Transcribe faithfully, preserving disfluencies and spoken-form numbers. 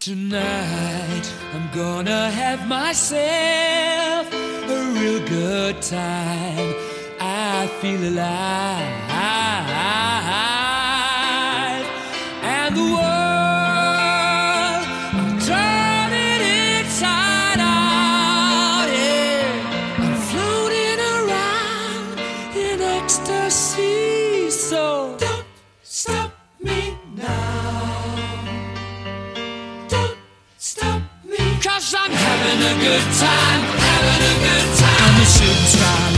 Tonight I'm gonna have myself a real good time. I feel alive, and the world I'm turning inside out. Yeah, I'm floating around in ecstasy. So don't stop me now. Stop me, 'cause I'm having a good time, having a good time. I'm a shooting star.